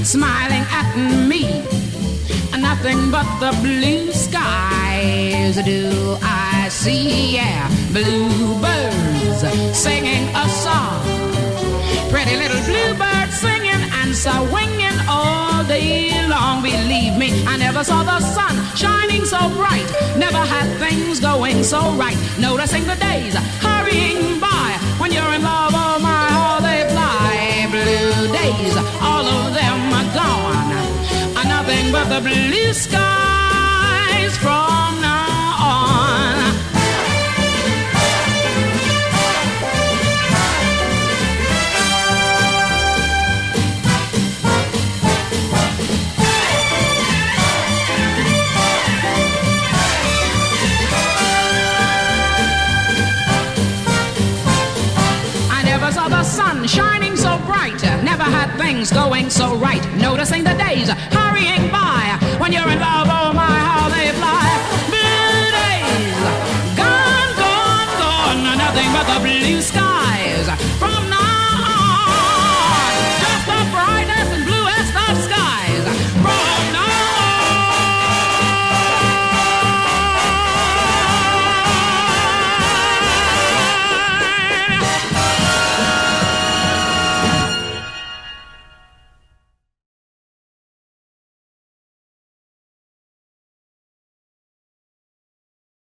smiling at me. Nothing but the blue skies do I see, yeah, bluebirds singing a song. Pretty little bluebirds singing and swinging all day long. Believe me, I never saw the sun shining so bright, never had things going so right. Noticing the days hurrying by, when you're in love, oh my, how they fly. Blue days, all of them are gone. Nothing but the blue skies from now on. I never saw the sun shining so bright, never had things going so right. Noticing the days hurrying by, when you're in love,